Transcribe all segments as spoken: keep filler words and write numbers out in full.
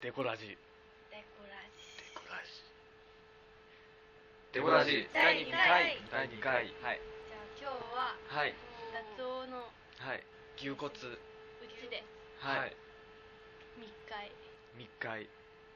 デコラジデコラジデコラジデコラジだいにかいだいにかい。はいじゃあ今日ははい脱毛のはい牛骨うちではい密会密会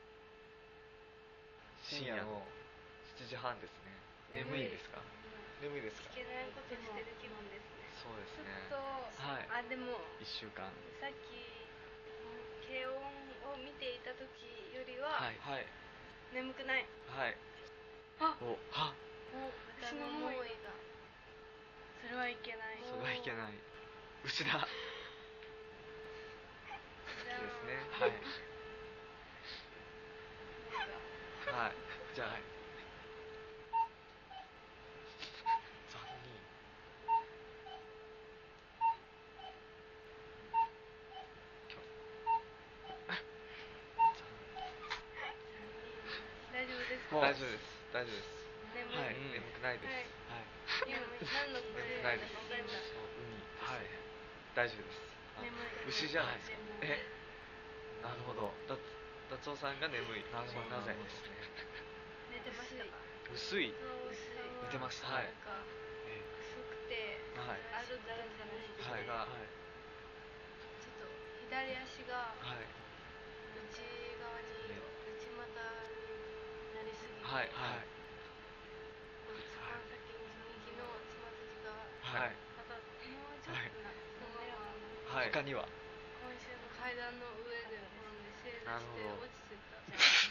深夜のしちじはんですね。眠いですか？眠いですか？ いけないことしてる気分ですね。 そうですね。 ちょっと、 はい。 あでもいっしゅうかんさっき軽音を見ていた時よりは、 はいはい眠くない。 はいあおはもう私の思いがそれはいけない。 それはいけない。牛だじゃあですね。はいはい。じゃあ、はい、残忍。 大丈夫ですか？ 大丈夫です。大丈夫です。 眠い、 はい、眠くないです。はい。 今何の声ないです。 だか分かんない。 海。はい。大丈夫です。 眠い。 牛じゃないですか。え、 なるほど。 だ達夫さんが眠い。 なるほどなぜですね。 寝てましたか？ 薄い。 寝てました。はい。 なんか薄くて、 はい。 あるだらじゃないですはい。 か。 はい。 ちょっと左足がはい。 内側に、内股になりすぎて、 はい。はい。 一番先に右のつま先が、 はい。 なんかもうちょっとな、滑らかな。 はい。他には今週の階段の上で転んで正座して落ちてた。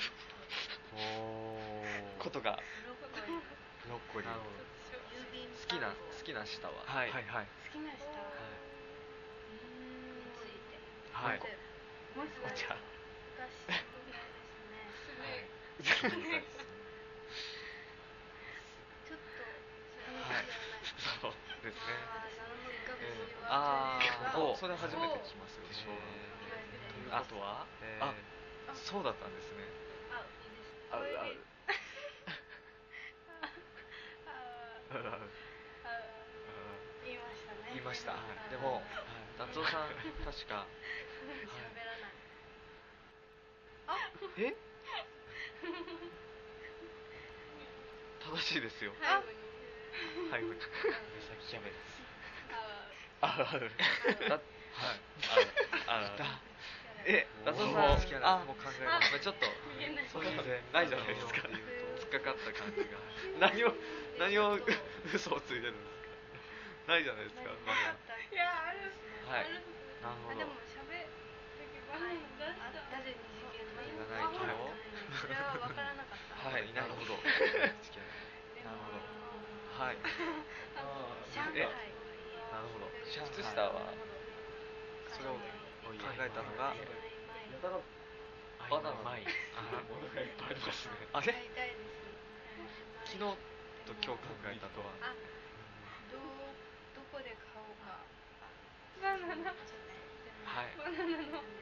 おー。ことがブロッコリー。 ブロッコリー。 なるほど。 好きな好きな舌は。はいはいはい。 好きな舌。 はい。 について。 はい。 まずお茶。 私みたいですね。 すごい。 ちょっとそれはい。 はそうですね。 あああ、 おそれ初めて聞きますよ。でしょう。あとは、あ、そうだったんですね。 あ、いいです。 あうあう。 言いましたね。 言いました。でも、達夫さん確か喋らない。 あ、え？正しいですよ。 背後に。 背後に。 目先キャベツ。 あうあう。だ、はい。あうあう。え、達夫さん、あ、もう考えます。ちょっとそういうのないじゃないですか。突っかかった感じが。何を何を嘘をついてるんですか。ないじゃないですか。まだ。 いや、ある。 はい。 なるほど。 でも喋る時場面出した。誰に事件の言わないけど。 それは分からなかった。 はい、なるほど。 なるほど。 はい。 上海。 なるほど。 靴下はそれを考えたのがバナナの前。 あ、ものがいっぱいありますね。あれ？昨日と今日考えたとは。 あ、どどこで買おうか。バナナ。 はい。 バナナの。 はい。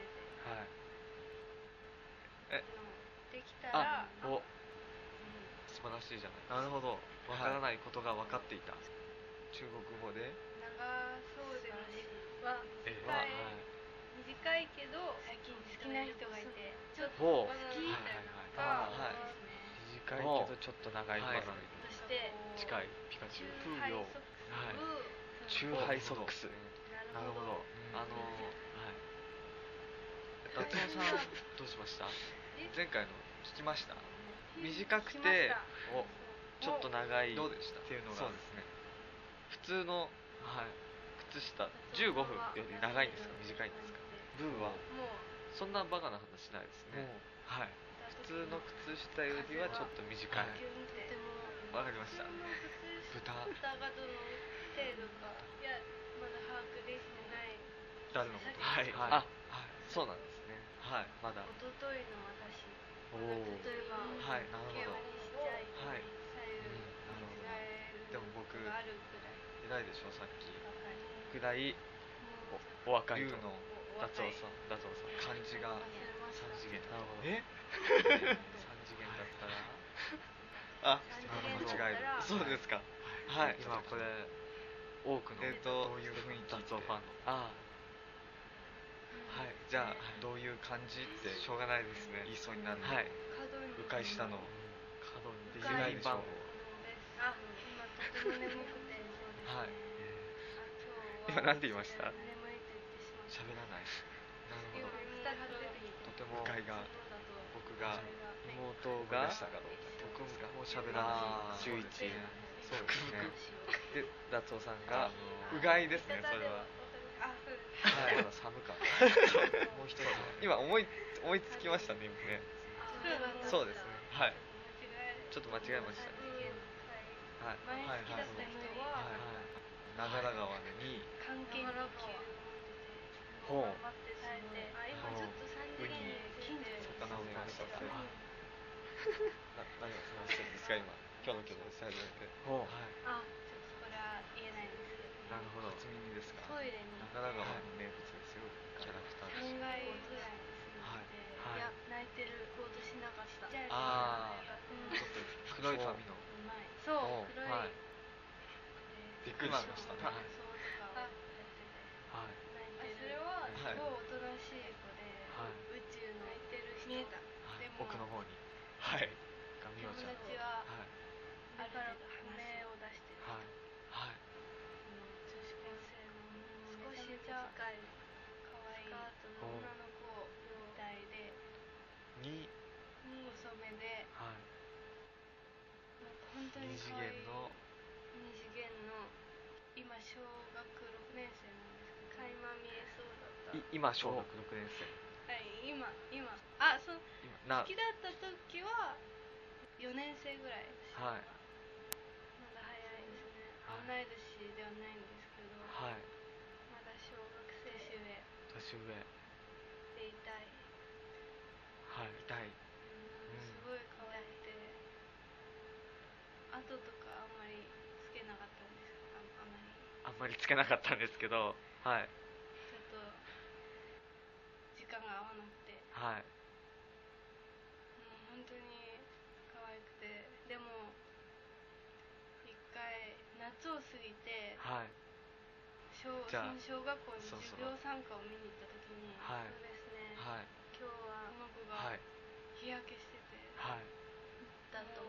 え、 できたら。 お、素晴らしいじゃない。なるほど。わからないことが分かっていた。中国語で。 長そうでは短い。短いけど好きな人がいて、ちょっとバナナみたいなのが短いけどちょっと長いバナナ。 そして近いピカチュウ。プーヨ。はい。チューハイソックス。なるほど。あのはい。達夫さんどうしました？前回の聞きました？短くておちょっと長いっていうのがそうですね。普通のはい靴下じゅうごふんより長いんですか短いんですか？ブーはそんなバカな話しないですね。はい。普通の靴下よりはちょっと短い。わかりました。豚がどの程度かいやまだ把握できてない。誰のこと？はい。あ、そうなんですね。はい。まだ。一昨日の私。おお。例えばはいなるほど。はい。なるほど。でも僕偉いでしょさっき。ぐらいお若いとの達夫さん達夫さん漢字が三次元。なるほど。え？三次元だったらあ間違える。そうですか。はい。今これ多くのえっとどういう雰囲気達夫ファンのああはいじゃあどういう感じってしょうがないですね。 言いそうになるの。 はい。 角に迂回したの。 角にで由来番号。 あ、今とても眠くてそうですね。 はい。 あ、今日は今なんて言いました？ 眠いと言ってしまった。 喋らない。なるほど。 今二つ出てきて。 とても迂回が僕が妹がでしたかどうか。 僕も喋らない。中一。 そうですね。 で、達夫さんがうがいですね、それは。 あ、そうです。 はい。 まだ寒かった。もう一つは今思い思いつきましたね、今ね。そうですね。はい。ちょっと間違えましたね。はい。 前はいはい。 好きだった人は長良川に関係なくほう頑張って耐えて、あ、今ちょっとさんじに近所で魚を食べさせて。 はいな何を話してるんですか今。今日の今日のスタジオで。 ほう。 はい。 あ、ちょっとこれは言えないんですけど、 なるほど。初耳ですか。 トイレに長良川の名物ですよ。キャラクターです。 さんがいぐらいに住んでて、 はいいや泣いてる行動しなかった。 ああ、 うんちょっと黒い髪の。 うまい。そう、黒い。 はいびっくりしましたね。 そうとかをやっててはい。 泣いてる。あ、それははいすごいおとなしい子で、 はい宇宙の泣いてる人見えた。 はいでも奥の方に。はい。がみお友ちゃん。 達ははい。 ある程度目を出してる。 はい。 はい。 女子高生の少し短い可愛いスカートの女の子みたいで、 に細めで、 はい。 なんか本当に二次可愛い元の二次元の今小学ろくねん生なんですけど、垣間見えそうだった。 い今小学ろくねん生。 はい、今今あ、そう今な好きだった時はよねん生ぐらいです。 はい。 まだ早いですね。 はい同い年ではないんですけど、 はい。 まだ小学生上で年上。 いたい。 はい。 痛い。 すごい可愛くて、後とかあんまりつけなかったんですけど、ああんまりあんまりつけなかったんですけど、はい。 ちょっと時間が合わなくて、 はい。 もう本当に可愛くて、でも一回夏を過ぎて、 はい。 小じゃあその小学校にそろそろ授業参加を見に行った時に、 はいそうですね、 はい。 今日はこの子がはい。 日焼けしてて、 はい。 だと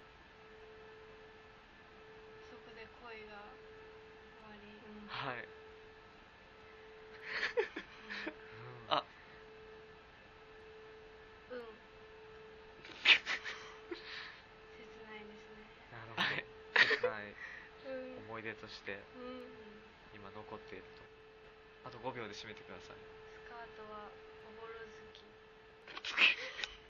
そこで恋が終わり、 はい。 あ、 うん切ないですね。 なるほはい。切ないうんど。思い出としてうん今残っていると。 あとごびょうで締めてください。 スカートはおぼろ